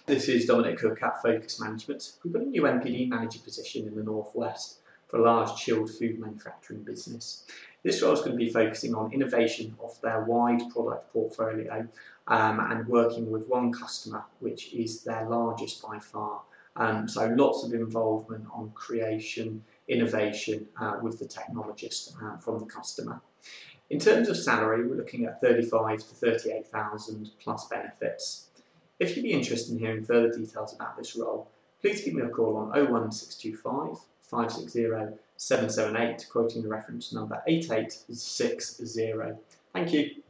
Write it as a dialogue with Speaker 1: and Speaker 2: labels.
Speaker 1: This is Dominic Cook at Focus Management. We've got a new MPD manager position in the Northwest for a large chilled food manufacturing business. This role is going to be focusing on innovation of their wide product portfolio and working with one customer, which is their largest by far. So lots of involvement on creation, innovation with the technologist from the customer. In terms of salary, we're looking at 35 to 38,000 plus benefits. If you'd be interested in hearing further details about this role, please give me a call on 01625 560 778, quoting the reference number 8860. Thank you.